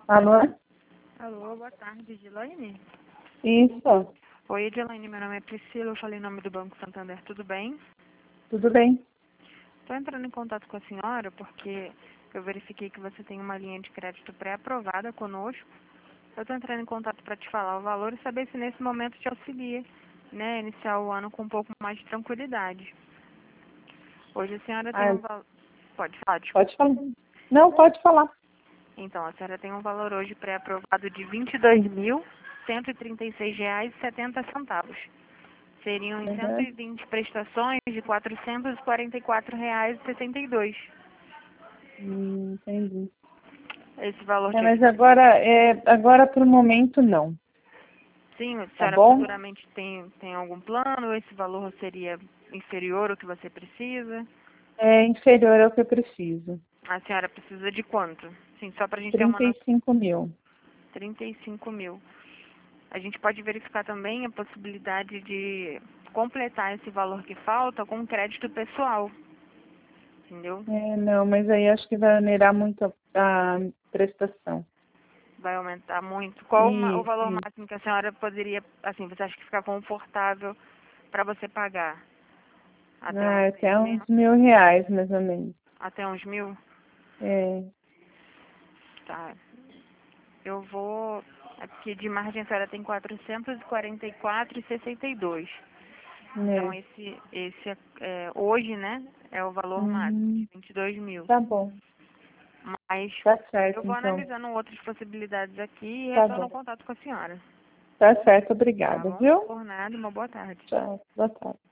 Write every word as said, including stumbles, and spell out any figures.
Alô? Alô, boa tarde, Edilaine? Isso, Oi, Edilaine, meu nome é Priscila, eu falei em nome do Banco Santander, tudo bem? tudo bem? Estou entrando em contato com a senhora porque eu verifiquei que você tem uma linha de crédito pré-aprovada conosco. Eu estou entrando em contato para te falar o valor e saber se nesse momento te auxilia, né, iniciar o ano com um pouco mais de tranquilidade. Hoje a senhora tem Ah, um valor... Pode falar, desculpa. pode falar. Não, pode falar. Então, a senhora tem um valor hoje pré-aprovado de vinte e dois mil, cento e trinta e seis reais e setenta centavos. Seriam em cento Uhum. e vinte prestações de quatrocentos e quarenta e quatro reais e sessenta e dois. Hum, entendi. Esse valor É, que mas agora, é, agora por momento não, sim, a tá senhora bom? futuramente tem, tem algum plano? Esse valor seria inferior ao que você precisa? É inferior ao que eu preciso. A senhora precisa de quanto? Sim, só para a gente ter uma trinta e nota. cinco mil. trinta e cinco mil. A gente pode verificar também a possibilidade de completar esse valor que falta com crédito pessoal, entendeu? É, não, mas aí acho que vai onerar muito a, a prestação. Vai aumentar muito. Qual o ma- o Isso, valor isso. máximo que a senhora poderia, assim, você acha que fica confortável para você pagar? Até uns Ah, seis até mil? uns mil reais, mais ou menos. Até uns mil? É, Tá. Eu vou, aqui de margem a senhora tem quatrocentos e quarenta e quatro e sessenta e dois. Então né? esse, esse é, hoje, né, é o valor máximo de Uhum. vinte e dois mil. Tá bom, Mas tá eu certo vou então. analisando outras possibilidades aqui e Tá retorno o bom, contato com a senhora. tá certo, Tá obrigada, bom? viu? Por nada, uma boa tarde. Tchau, boa tarde.